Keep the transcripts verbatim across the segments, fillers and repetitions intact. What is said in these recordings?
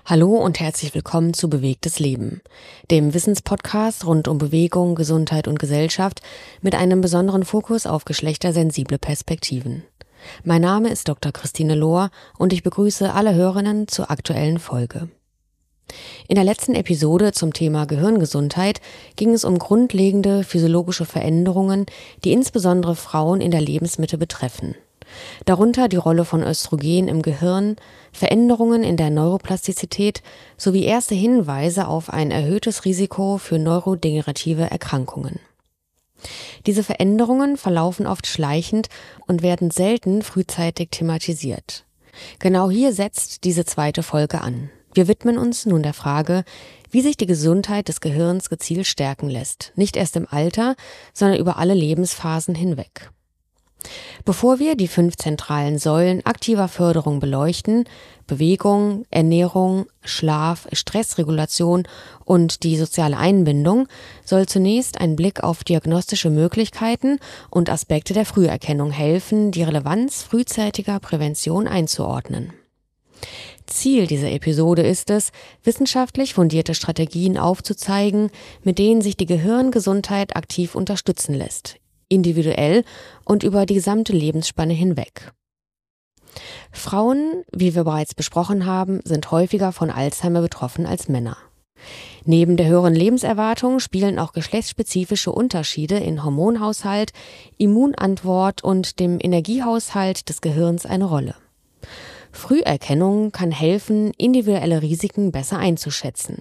Hallo und herzlich willkommen zu Bewegtes Leben, dem Wissenspodcast rund um Bewegung, Gesundheit und Gesellschaft mit einem besonderen Fokus auf geschlechtersensible Perspektiven. Mein Name ist Doktor Christine Lohr und ich begrüße alle Hörerinnen zur aktuellen Folge. In der letzten Episode zum Thema Gehirngesundheit ging es um grundlegende physiologische Veränderungen, die insbesondere Frauen in der Lebensmitte betreffen. Darunter die Rolle von Östrogen im Gehirn, Veränderungen in der Neuroplastizität sowie erste Hinweise auf ein erhöhtes Risiko für neurodegenerative Erkrankungen. Diese Veränderungen verlaufen oft schleichend und werden selten frühzeitig thematisiert. Genau hier setzt diese zweite Folge an. Wir widmen uns nun der Frage, wie sich die Gesundheit des Gehirns gezielt stärken lässt, nicht erst im Alter, sondern über alle Lebensphasen hinweg. Bevor wir die fünf zentralen Säulen aktiver Förderung beleuchten, Bewegung, Ernährung, Schlaf, Stressregulation und die soziale Einbindung, soll zunächst ein Blick auf diagnostische Möglichkeiten und Aspekte der Früherkennung helfen, die Relevanz frühzeitiger Prävention einzuordnen. Ziel dieser Episode ist es, wissenschaftlich fundierte Strategien aufzuzeigen, mit denen sich die Gehirngesundheit aktiv unterstützen lässt, individuell und über die gesamte Lebensspanne hinweg. Frauen, wie wir bereits besprochen haben, sind häufiger von Alzheimer betroffen als Männer. Neben der höheren Lebenserwartung spielen auch geschlechtsspezifische Unterschiede in Hormonhaushalt, Immunantwort und dem Energiehaushalt des Gehirns eine Rolle. Früherkennung kann helfen, individuelle Risiken besser einzuschätzen.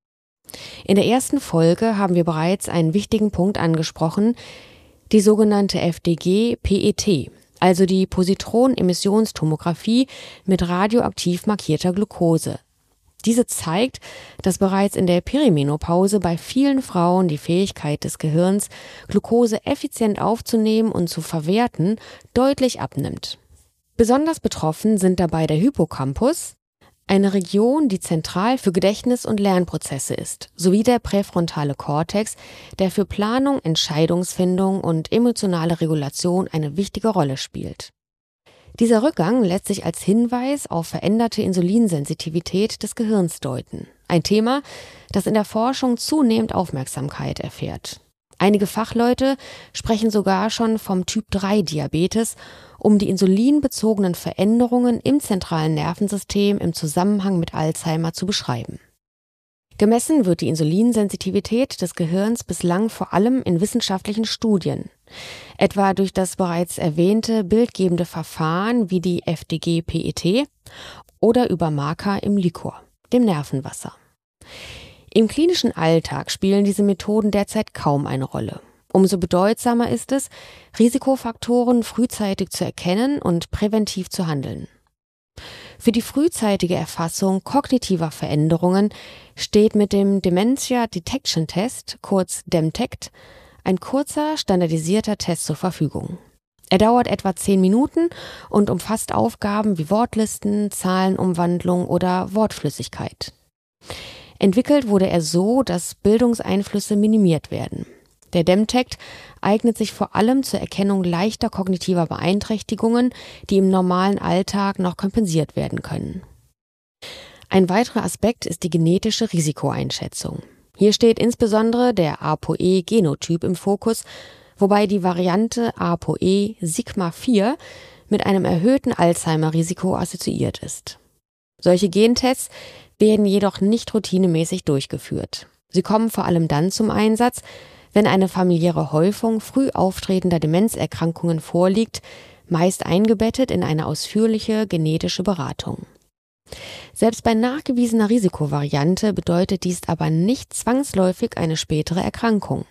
In der ersten Folge haben wir bereits einen wichtigen Punkt angesprochen, die sogenannte F D G-P E T, also die Positronemissionstomographie mit radioaktiv markierter Glucose. Diese zeigt, dass bereits in der Perimenopause bei vielen Frauen die Fähigkeit des Gehirns, Glucose effizient aufzunehmen und zu verwerten, deutlich abnimmt. Besonders betroffen sind dabei der Hippocampus, eine Region, die zentral für Gedächtnis- und Lernprozesse ist, sowie der präfrontale Kortex, der für Planung, Entscheidungsfindung und emotionale Regulation eine wichtige Rolle spielt. Dieser Rückgang lässt sich als Hinweis auf veränderte Insulinsensitivität des Gehirns deuten. Ein Thema, das in der Forschung zunehmend Aufmerksamkeit erfährt. Einige Fachleute sprechen sogar schon vom Typ drei Diabetes, um die insulinbezogenen Veränderungen im zentralen Nervensystem im Zusammenhang mit Alzheimer zu beschreiben. Gemessen wird die Insulinsensitivität des Gehirns bislang vor allem in wissenschaftlichen Studien, etwa durch das bereits erwähnte bildgebende Verfahren wie die F D G-P E T oder über Marker im Liquor, dem Nervenwasser. Im klinischen Alltag spielen diese Methoden derzeit kaum eine Rolle. Umso bedeutsamer ist es, Risikofaktoren frühzeitig zu erkennen und präventiv zu handeln. Für die frühzeitige Erfassung kognitiver Veränderungen steht mit dem Dementia Detection Test, kurz DEMTECT, ein kurzer, standardisierter Test zur Verfügung. Er dauert etwa zehn Minuten und umfasst Aufgaben wie Wortlisten, Zahlenumwandlung oder Wortflüssigkeit. Entwickelt wurde er so, dass Bildungseinflüsse minimiert werden. Der DEMTECT eignet sich vor allem zur Erkennung leichter kognitiver Beeinträchtigungen, die im normalen Alltag noch kompensiert werden können. Ein weiterer Aspekt ist die genetische Risikoeinschätzung. Hier steht insbesondere der A P O E-Genotyp im Fokus, wobei die Variante A P O E Sigma vier mit einem erhöhten Alzheimer-Risiko assoziiert ist. Solche Gentests werden jedoch nicht routinemäßig durchgeführt. Sie kommen vor allem dann zum Einsatz, wenn eine familiäre Häufung früh auftretender Demenzerkrankungen vorliegt, meist eingebettet in eine ausführliche genetische Beratung. Selbst bei nachgewiesener Risikovariante bedeutet dies aber nicht zwangsläufig eine spätere Erkrankung.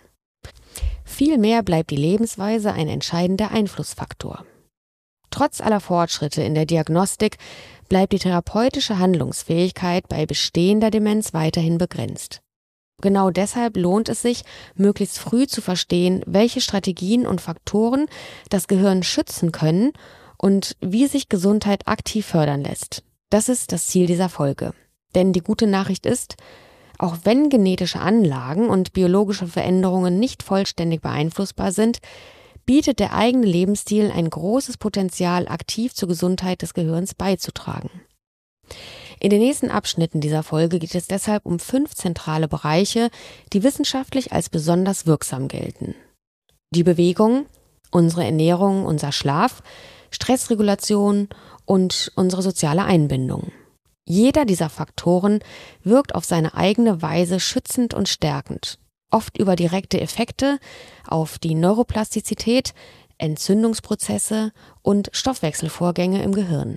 Vielmehr bleibt die Lebensweise ein entscheidender Einflussfaktor. Trotz aller Fortschritte in der Diagnostik bleibt die therapeutische Handlungsfähigkeit bei bestehender Demenz weiterhin begrenzt. Genau deshalb lohnt es sich, möglichst früh zu verstehen, welche Strategien und Faktoren das Gehirn schützen können und wie sich Gesundheit aktiv fördern lässt. Das ist das Ziel dieser Folge. Denn die gute Nachricht ist, auch wenn genetische Anlagen und biologische Veränderungen nicht vollständig beeinflussbar sind, bietet der eigene Lebensstil ein großes Potenzial, aktiv zur Gesundheit des Gehirns beizutragen. In den nächsten Abschnitten dieser Folge geht es deshalb um fünf zentrale Bereiche, die wissenschaftlich als besonders wirksam gelten. Die Bewegung, unsere Ernährung, unser Schlaf, Stressregulation und unsere soziale Einbindung. Jeder dieser Faktoren wirkt auf seine eigene Weise schützend und stärkend, oft über direkte Effekte auf die Neuroplastizität, Entzündungsprozesse und Stoffwechselvorgänge im Gehirn.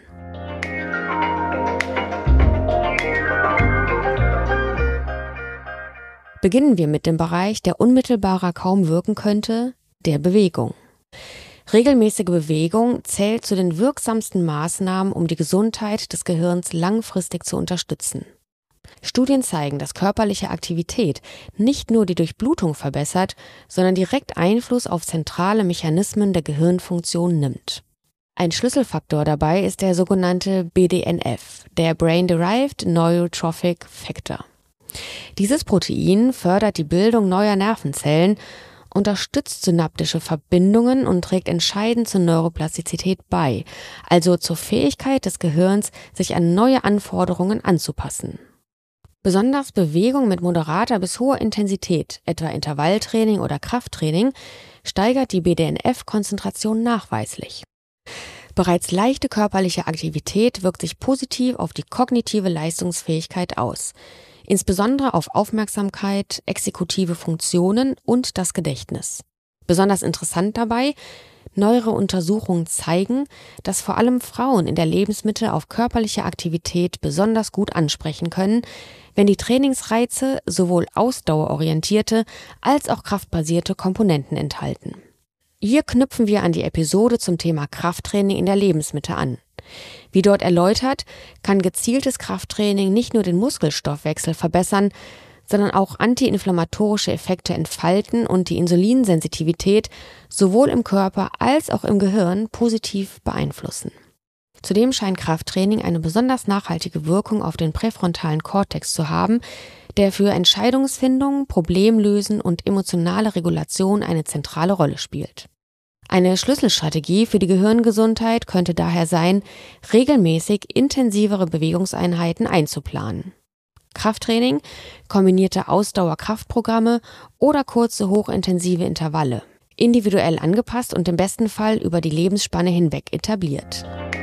Beginnen wir mit dem Bereich, der unmittelbarer kaum wirken könnte, der Bewegung. Regelmäßige Bewegung zählt zu den wirksamsten Maßnahmen, um die Gesundheit des Gehirns langfristig zu unterstützen. Studien zeigen, dass körperliche Aktivität nicht nur die Durchblutung verbessert, sondern direkt Einfluss auf zentrale Mechanismen der Gehirnfunktion nimmt. Ein Schlüsselfaktor dabei ist der sogenannte B D N F, der Brain-Derived Neurotrophic Factor. Dieses Protein fördert die Bildung neuer Nervenzellen, unterstützt synaptische Verbindungen und trägt entscheidend zur Neuroplastizität bei, also zur Fähigkeit des Gehirns, sich an neue Anforderungen anzupassen. Besonders Bewegung mit moderater bis hoher Intensität, etwa Intervalltraining oder Krafttraining, steigert die B D N F-Konzentration nachweislich. Bereits leichte körperliche Aktivität wirkt sich positiv auf die kognitive Leistungsfähigkeit aus, insbesondere auf Aufmerksamkeit, exekutive Funktionen und das Gedächtnis. Besonders interessant dabei, neuere Untersuchungen zeigen, dass vor allem Frauen in der Lebensmitte auf körperliche Aktivität besonders gut ansprechen können, wenn die Trainingsreize sowohl ausdauerorientierte als auch kraftbasierte Komponenten enthalten. Hier knüpfen wir an die Episode zum Thema Krafttraining in der Lebensmitte an. Wie dort erläutert, kann gezieltes Krafttraining nicht nur den Muskelstoffwechsel verbessern, sondern auch antiinflammatorische Effekte entfalten und die Insulinsensitivität sowohl im Körper als auch im Gehirn positiv beeinflussen. Zudem scheint Krafttraining eine besonders nachhaltige Wirkung auf den präfrontalen Kortex zu haben, der für Entscheidungsfindung, Problemlösen und emotionale Regulation eine zentrale Rolle spielt. Eine Schlüsselstrategie für die Gehirngesundheit könnte daher sein, regelmäßig intensivere Bewegungseinheiten einzuplanen. Krafttraining, kombinierte Ausdauerkraftprogramme oder kurze hochintensive Intervalle, individuell angepasst und im besten Fall über die Lebensspanne hinweg etabliert.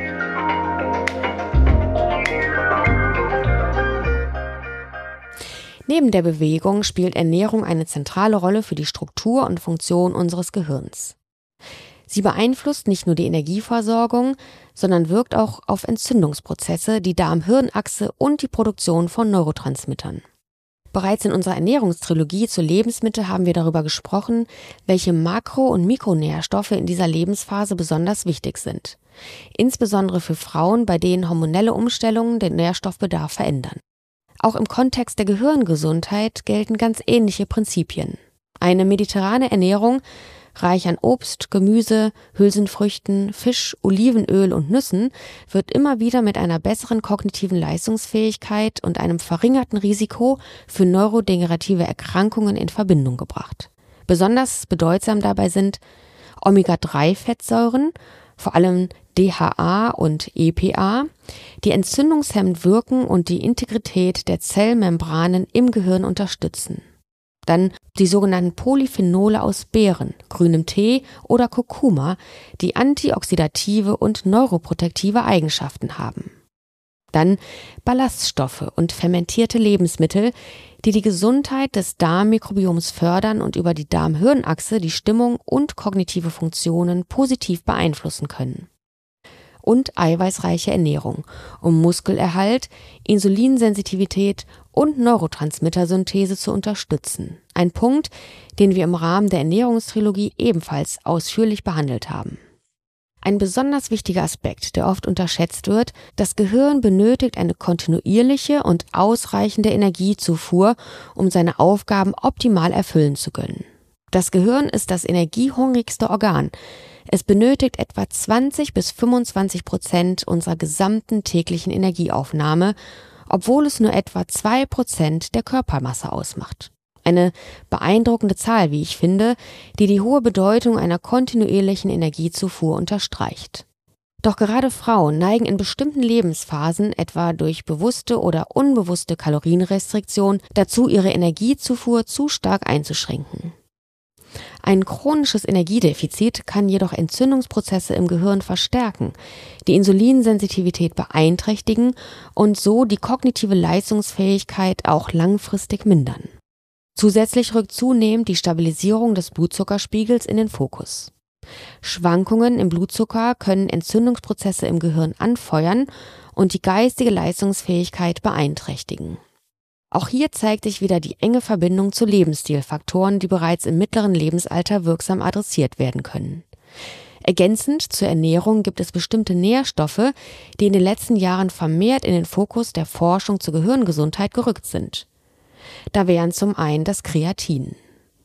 Neben der Bewegung spielt Ernährung eine zentrale Rolle für die Struktur und Funktion unseres Gehirns. Sie beeinflusst nicht nur die Energieversorgung, sondern wirkt auch auf Entzündungsprozesse, die Darm-Hirn-Achse und die Produktion von Neurotransmittern. Bereits in unserer Ernährungstrilogie zur Lebensmitte haben wir darüber gesprochen, welche Makro- und Mikronährstoffe in dieser Lebensphase besonders wichtig sind. Insbesondere für Frauen, bei denen hormonelle Umstellungen den Nährstoffbedarf verändern. Auch im Kontext der Gehirngesundheit gelten ganz ähnliche Prinzipien. Eine mediterrane Ernährung, reich an Obst, Gemüse, Hülsenfrüchten, Fisch, Olivenöl und Nüssen, wird immer wieder mit einer besseren kognitiven Leistungsfähigkeit und einem verringerten Risiko für neurodegenerative Erkrankungen in Verbindung gebracht. Besonders bedeutsam dabei sind Omega drei Fettsäuren, vor allem D H A und E P A, die entzündungshemmend wirken und die Integrität der Zellmembranen im Gehirn unterstützen. Dann die sogenannten Polyphenole aus Beeren, grünem Tee oder Kurkuma, die antioxidative und neuroprotektive Eigenschaften haben. Dann Ballaststoffe und fermentierte Lebensmittel, die die Gesundheit des Darmmikrobioms fördern und über die Darm-Hirn-Achse die Stimmung und kognitive Funktionen positiv beeinflussen können. Und eiweißreiche Ernährung, um Muskelerhalt, Insulinsensitivität und Neurotransmittersynthese zu unterstützen. Ein Punkt, den wir im Rahmen der Ernährungstrilogie ebenfalls ausführlich behandelt haben. Ein besonders wichtiger Aspekt, der oft unterschätzt wird: Das Gehirn benötigt eine kontinuierliche und ausreichende Energiezufuhr, um seine Aufgaben optimal erfüllen zu können. Das Gehirn ist das energiehungrigste Organ. Es benötigt etwa zwanzig bis fünfundzwanzig Prozent unserer gesamten täglichen Energieaufnahme, obwohl es nur etwa zwei Prozent der Körpermasse ausmacht. Eine beeindruckende Zahl, wie ich finde, die die hohe Bedeutung einer kontinuierlichen Energiezufuhr unterstreicht. Doch gerade Frauen neigen in bestimmten Lebensphasen, etwa durch bewusste oder unbewusste Kalorienrestriktion, dazu, ihre Energiezufuhr zu stark einzuschränken. Ein chronisches Energiedefizit kann jedoch Entzündungsprozesse im Gehirn verstärken, die Insulinsensitivität beeinträchtigen und so die kognitive Leistungsfähigkeit auch langfristig mindern. Zusätzlich rückt zunehmend die Stabilisierung des Blutzuckerspiegels in den Fokus. Schwankungen im Blutzucker können Entzündungsprozesse im Gehirn anfeuern und die geistige Leistungsfähigkeit beeinträchtigen. Auch hier zeigt sich wieder die enge Verbindung zu Lebensstilfaktoren, die bereits im mittleren Lebensalter wirksam adressiert werden können. Ergänzend zur Ernährung gibt es bestimmte Nährstoffe, die in den letzten Jahren vermehrt in den Fokus der Forschung zur Gehirngesundheit gerückt sind. Da wären zum einen das Kreatin.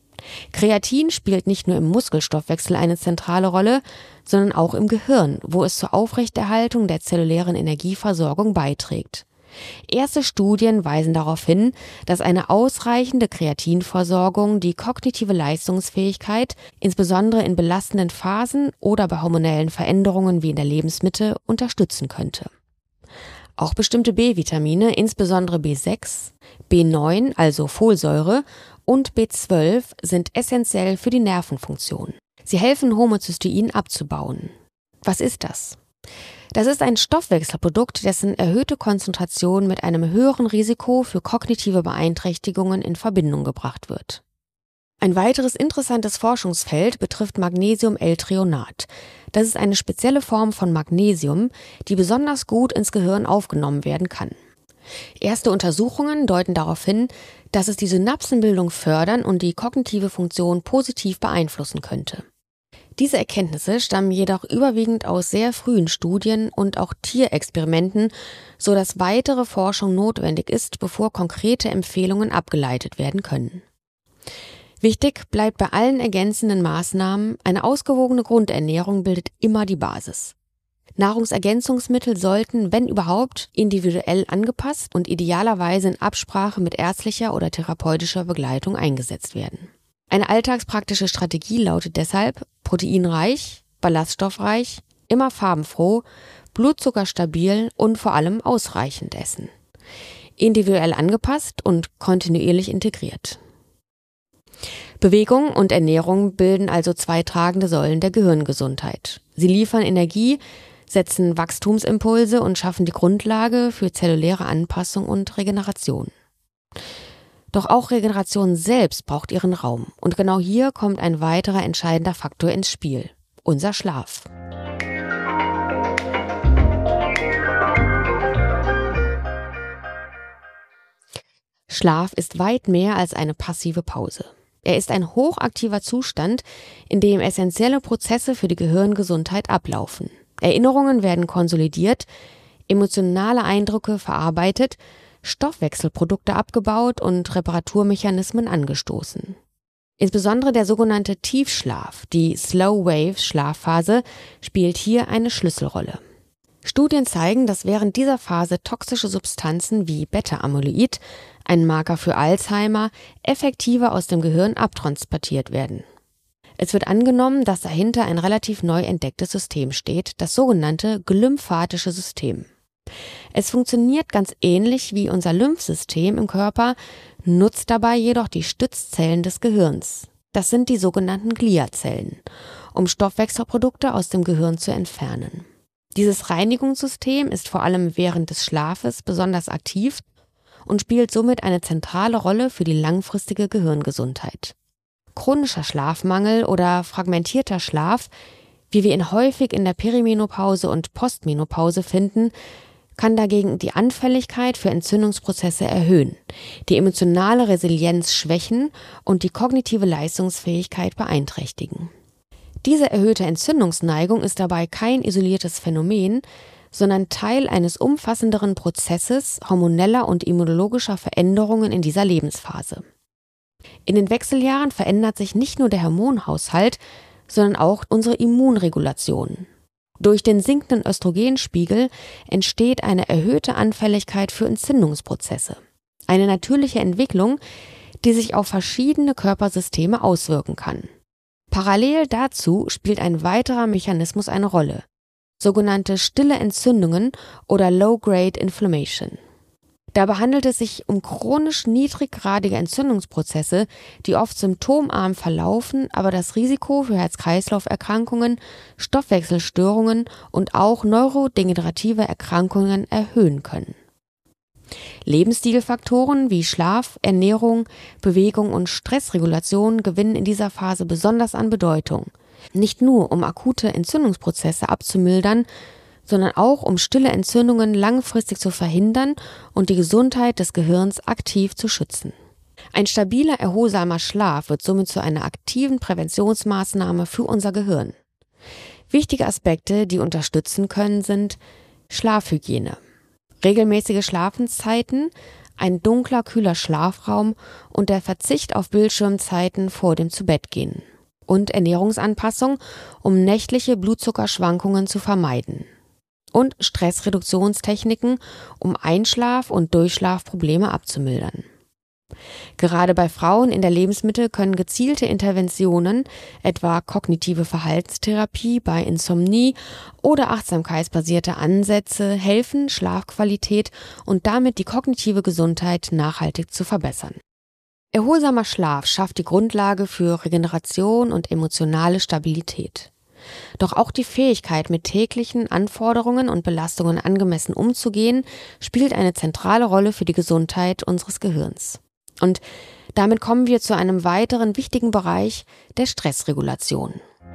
Kreatin spielt nicht nur im Muskelstoffwechsel eine zentrale Rolle, sondern auch im Gehirn, wo es zur Aufrechterhaltung der zellulären Energieversorgung beiträgt. Erste Studien weisen darauf hin, dass eine ausreichende Kreatinversorgung die kognitive Leistungsfähigkeit, insbesondere in belastenden Phasen oder bei hormonellen Veränderungen wie in der Lebensmitte, unterstützen könnte. Auch bestimmte B-Vitamine, insbesondere B sechs, B neun, also Folsäure, und B zwölf sind essentiell für die Nervenfunktion. Sie helfen, Homozystein abzubauen. Was ist das? Das ist ein Stoffwechselprodukt, dessen erhöhte Konzentration mit einem höheren Risiko für kognitive Beeinträchtigungen in Verbindung gebracht wird. Ein weiteres interessantes Forschungsfeld betrifft Magnesium-L-Threonat. Das ist eine spezielle Form von Magnesium, die besonders gut ins Gehirn aufgenommen werden kann. Erste Untersuchungen deuten darauf hin, dass es die Synapsenbildung fördern und die kognitive Funktion positiv beeinflussen könnte. Diese Erkenntnisse stammen jedoch überwiegend aus sehr frühen Studien und auch Tierexperimenten, sodass weitere Forschung notwendig ist, bevor konkrete Empfehlungen abgeleitet werden können. Wichtig bleibt bei allen ergänzenden Maßnahmen, eine ausgewogene Grundernährung bildet immer die Basis. Nahrungsergänzungsmittel sollten, wenn überhaupt, individuell angepasst und idealerweise in Absprache mit ärztlicher oder therapeutischer Begleitung eingesetzt werden. Eine alltagspraktische Strategie lautet deshalb: proteinreich, ballaststoffreich, immer farbenfroh, blutzuckerstabil und vor allem ausreichend essen. Individuell angepasst und kontinuierlich integriert. Bewegung und Ernährung bilden also zwei tragende Säulen der Gehirngesundheit. Sie liefern Energie, setzen Wachstumsimpulse und schaffen die Grundlage für zelluläre Anpassung und Regeneration. Doch auch Regeneration selbst braucht ihren Raum. Und genau hier kommt ein weiterer entscheidender Faktor ins Spiel: unser Schlaf. Schlaf ist weit mehr als eine passive Pause. Er ist ein hochaktiver Zustand, in dem essentielle Prozesse für die Gehirngesundheit ablaufen. Erinnerungen werden konsolidiert, emotionale Eindrücke verarbeitet, Stoffwechselprodukte abgebaut und Reparaturmechanismen angestoßen. Insbesondere der sogenannte Tiefschlaf, die Slow-Wave-Schlafphase, spielt hier eine Schlüsselrolle. Studien zeigen, dass während dieser Phase toxische Substanzen wie Beta-Amyloid, ein Marker für Alzheimer, effektiver aus dem Gehirn abtransportiert werden. Es wird angenommen, dass dahinter ein relativ neu entdecktes System steht, das sogenannte glymphatische System. Es funktioniert ganz ähnlich wie unser Lymphsystem im Körper, nutzt dabei jedoch die Stützzellen des Gehirns. Das sind die sogenannten Gliazellen, um Stoffwechselprodukte aus dem Gehirn zu entfernen. Dieses Reinigungssystem ist vor allem während des Schlafes besonders aktiv und spielt somit eine zentrale Rolle für die langfristige Gehirngesundheit. Chronischer Schlafmangel oder fragmentierter Schlaf, wie wir ihn häufig in der Perimenopause und Postmenopause finden, kann dagegen die Anfälligkeit für Entzündungsprozesse erhöhen, die emotionale Resilienz schwächen und die kognitive Leistungsfähigkeit beeinträchtigen. Diese erhöhte Entzündungsneigung ist dabei kein isoliertes Phänomen, sondern Teil eines umfassenderen Prozesses hormoneller und immunologischer Veränderungen in dieser Lebensphase. In den Wechseljahren verändert sich nicht nur der Hormonhaushalt, sondern auch unsere Immunregulation. Durch den sinkenden Östrogenspiegel entsteht eine erhöhte Anfälligkeit für Entzündungsprozesse. Eine natürliche Entwicklung, die sich auf verschiedene Körpersysteme auswirken kann. Parallel dazu spielt ein weiterer Mechanismus eine Rolle: sogenannte stille Entzündungen oder Low-Grade Inflammation. Dabei handelt es sich um chronisch niedriggradige Entzündungsprozesse, die oft symptomarm verlaufen, aber das Risiko für Herz-Kreislauf-Erkrankungen, Stoffwechselstörungen und auch neurodegenerative Erkrankungen erhöhen können. Lebensstilfaktoren wie Schlaf, Ernährung, Bewegung und Stressregulation gewinnen in dieser Phase besonders an Bedeutung. Nicht nur, um akute Entzündungsprozesse abzumildern, sondern auch, um stille Entzündungen langfristig zu verhindern und die Gesundheit des Gehirns aktiv zu schützen. Ein stabiler, erholsamer Schlaf wird somit zu einer aktiven Präventionsmaßnahme für unser Gehirn. Wichtige Aspekte, die unterstützen können, sind Schlafhygiene, regelmäßige Schlafenszeiten, ein dunkler, kühler Schlafraum und der Verzicht auf Bildschirmzeiten vor dem Zubettgehen und Ernährungsanpassung, um nächtliche Blutzuckerschwankungen zu vermeiden. Und Stressreduktionstechniken, um Einschlaf- und Durchschlafprobleme abzumildern. Gerade bei Frauen in der Lebensmitte können gezielte Interventionen, etwa kognitive Verhaltenstherapie bei Insomnie oder achtsamkeitsbasierte Ansätze, helfen, Schlafqualität und damit die kognitive Gesundheit nachhaltig zu verbessern. Erholsamer Schlaf schafft die Grundlage für Regeneration und emotionale Stabilität. Doch auch die Fähigkeit, mit täglichen Anforderungen und Belastungen angemessen umzugehen, spielt eine zentrale Rolle für die Gesundheit unseres Gehirns. Und damit kommen wir zu einem weiteren wichtigen Bereich der Stressregulation.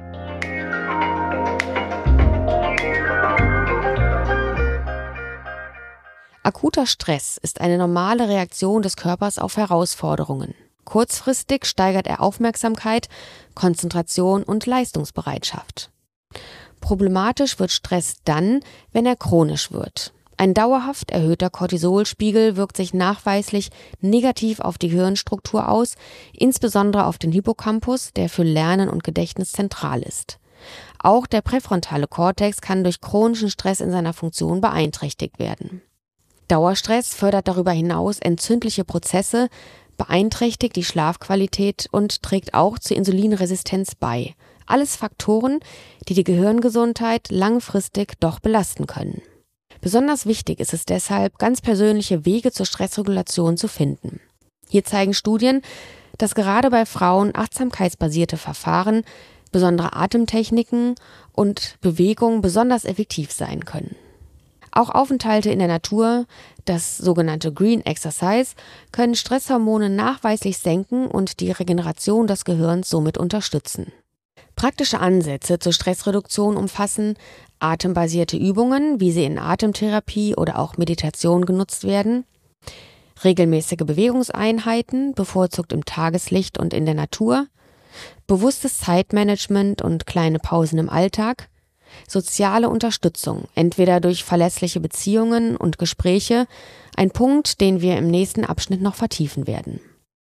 Akuter Stress ist eine normale Reaktion des Körpers auf Herausforderungen. Kurzfristig steigert er Aufmerksamkeit, Konzentration und Leistungsbereitschaft. Problematisch wird Stress dann, wenn er chronisch wird. Ein dauerhaft erhöhter Cortisolspiegel wirkt sich nachweislich negativ auf die Hirnstruktur aus, insbesondere auf den Hippocampus, der für Lernen und Gedächtnis zentral ist. Auch der präfrontale Kortex kann durch chronischen Stress in seiner Funktion beeinträchtigt werden. Dauerstress fördert darüber hinaus entzündliche Prozesse, beeinträchtigt die Schlafqualität und trägt auch zur Insulinresistenz bei. Alles Faktoren, die die Gehirngesundheit langfristig doch belasten können. Besonders wichtig ist es deshalb, ganz persönliche Wege zur Stressregulation zu finden. Hier zeigen Studien, dass gerade bei Frauen achtsamkeitsbasierte Verfahren, besondere Atemtechniken und Bewegung besonders effektiv sein können. Auch Aufenthalte in der Natur, das sogenannte Green Exercise, können Stresshormone nachweislich senken und die Regeneration des Gehirns somit unterstützen. Praktische Ansätze zur Stressreduktion umfassen atembasierte Übungen, wie sie in Atemtherapie oder auch Meditation genutzt werden, regelmäßige Bewegungseinheiten, bevorzugt im Tageslicht und in der Natur, bewusstes Zeitmanagement und kleine Pausen im Alltag, soziale Unterstützung, entweder durch verlässliche Beziehungen und Gespräche, ein Punkt, den wir im nächsten Abschnitt noch vertiefen werden.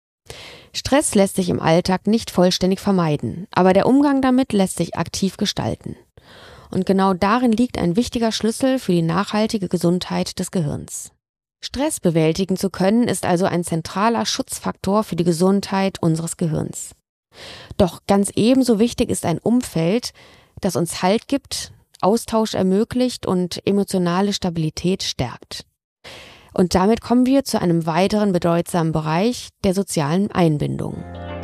Stress lässt sich im Alltag nicht vollständig vermeiden, aber der Umgang damit lässt sich aktiv gestalten. Und genau darin liegt ein wichtiger Schlüssel für die nachhaltige Gesundheit des Gehirns. Stress bewältigen zu können, ist also ein zentraler Schutzfaktor für die Gesundheit unseres Gehirns. Doch ganz ebenso wichtig ist ein Umfeld, das uns Halt gibt, Austausch ermöglicht und emotionale Stabilität stärkt. Und damit kommen wir zu einem weiteren bedeutsamen Bereich der sozialen Einbindung.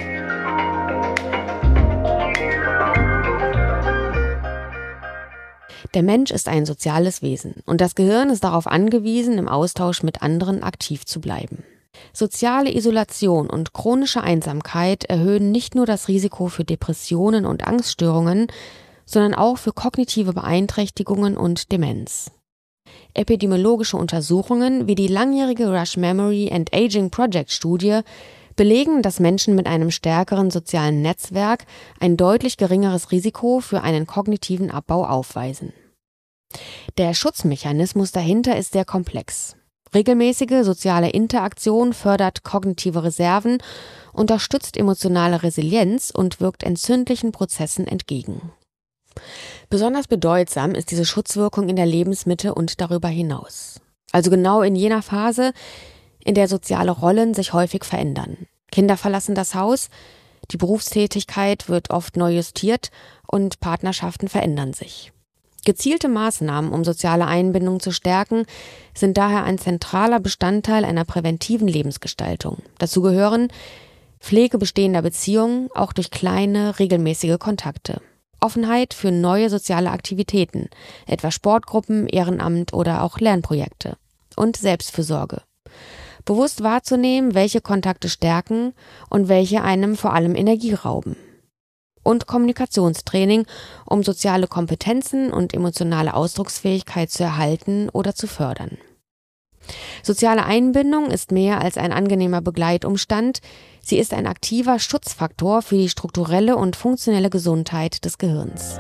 Der Mensch ist ein soziales Wesen und das Gehirn ist darauf angewiesen, im Austausch mit anderen aktiv zu bleiben. Soziale Isolation und chronische Einsamkeit erhöhen nicht nur das Risiko für Depressionen und Angststörungen, sondern auch für kognitive Beeinträchtigungen und Demenz. Epidemiologische Untersuchungen wie die langjährige Rush Memory and Aging Project Studie belegen, dass Menschen mit einem stärkeren sozialen Netzwerk ein deutlich geringeres Risiko für einen kognitiven Abbau aufweisen. Der Schutzmechanismus dahinter ist sehr komplex. Regelmäßige soziale Interaktion fördert kognitive Reserven, unterstützt emotionale Resilienz und wirkt entzündlichen Prozessen entgegen. Besonders bedeutsam ist diese Schutzwirkung in der Lebensmitte und darüber hinaus. Also genau in jener Phase, in der soziale Rollen sich häufig verändern. Kinder verlassen das Haus, die Berufstätigkeit wird oft neu justiert und Partnerschaften verändern sich. Gezielte Maßnahmen, um soziale Einbindung zu stärken, sind daher ein zentraler Bestandteil einer präventiven Lebensgestaltung. Dazu gehören Pflege bestehender Beziehungen, auch durch kleine, regelmäßige Kontakte. Offenheit für neue soziale Aktivitäten, etwa Sportgruppen, Ehrenamt oder auch Lernprojekte. Und Selbstfürsorge. Bewusst wahrzunehmen, welche Kontakte stärken und welche einem vor allem Energie rauben. Und Kommunikationstraining, um soziale Kompetenzen und emotionale Ausdrucksfähigkeit zu erhalten oder zu fördern. Soziale Einbindung ist mehr als ein angenehmer Begleitumstand, sie ist ein aktiver Schutzfaktor für die strukturelle und funktionelle Gesundheit des Gehirns.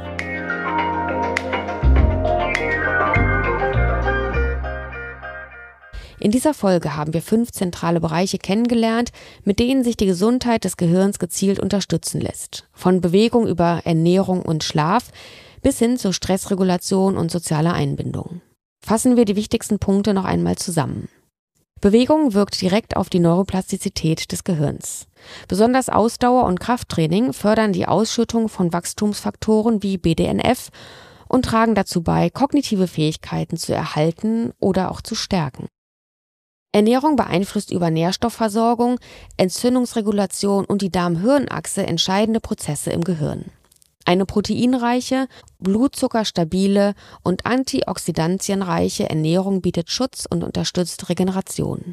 In dieser Folge haben wir fünf zentrale Bereiche kennengelernt, mit denen sich die Gesundheit des Gehirns gezielt unterstützen lässt. Von Bewegung über Ernährung und Schlaf bis hin zur Stressregulation und sozialer Einbindung. Fassen wir die wichtigsten Punkte noch einmal zusammen. Bewegung wirkt direkt auf die Neuroplastizität des Gehirns. Besonders Ausdauer- und Krafttraining fördern die Ausschüttung von Wachstumsfaktoren wie B D N F und tragen dazu bei, kognitive Fähigkeiten zu erhalten oder auch zu stärken. Ernährung beeinflusst über Nährstoffversorgung, Entzündungsregulation und die Darm-Hirn-Achse entscheidende Prozesse im Gehirn. Eine proteinreiche, blutzuckerstabile und antioxidantienreiche Ernährung bietet Schutz und unterstützt Regeneration.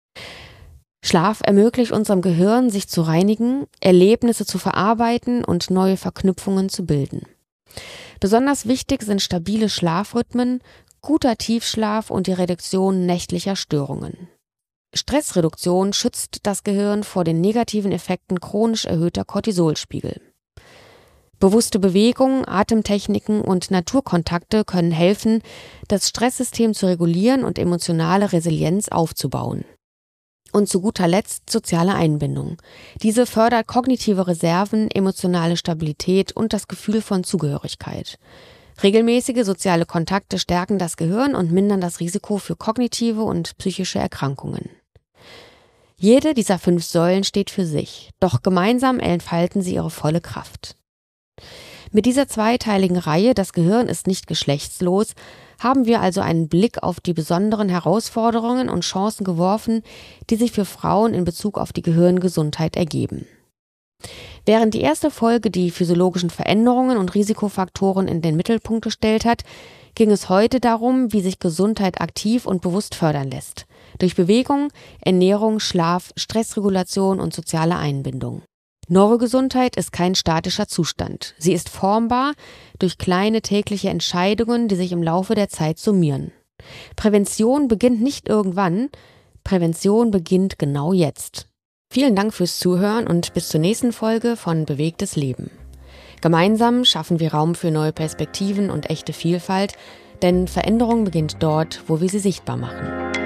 Schlaf ermöglicht unserem Gehirn, sich zu reinigen, Erlebnisse zu verarbeiten und neue Verknüpfungen zu bilden. Besonders wichtig sind stabile Schlafrhythmen, guter Tiefschlaf und die Reduktion nächtlicher Störungen. Stressreduktion schützt das Gehirn vor den negativen Effekten chronisch erhöhter Cortisolspiegel. Bewusste Bewegung, Atemtechniken und Naturkontakte können helfen, das Stresssystem zu regulieren und emotionale Resilienz aufzubauen. Und zu guter Letzt soziale Einbindung. Diese fördert kognitive Reserven, emotionale Stabilität und das Gefühl von Zugehörigkeit. Regelmäßige soziale Kontakte stärken das Gehirn und mindern das Risiko für kognitive und psychische Erkrankungen. Jede dieser fünf Säulen steht für sich, doch gemeinsam entfalten sie ihre volle Kraft. Mit dieser zweiteiligen Reihe „Das Gehirn ist nicht geschlechtslos" haben wir also einen Blick auf die besonderen Herausforderungen und Chancen geworfen, die sich für Frauen in Bezug auf die Gehirngesundheit ergeben. Während die erste Folge die physiologischen Veränderungen und Risikofaktoren in den Mittelpunkt gestellt hat, ging es heute darum, wie sich Gesundheit aktiv und bewusst fördern lässt. Durch Bewegung, Ernährung, Schlaf, Stressregulation und soziale Einbindung. Neurogesundheit ist kein statischer Zustand. Sie ist formbar durch kleine tägliche Entscheidungen, die sich im Laufe der Zeit summieren. Prävention beginnt nicht irgendwann, Prävention beginnt genau jetzt. Vielen Dank fürs Zuhören und bis zur nächsten Folge von Bewegtes Leben. Gemeinsam schaffen wir Raum für neue Perspektiven und echte Vielfalt, denn Veränderung beginnt dort, wo wir sie sichtbar machen.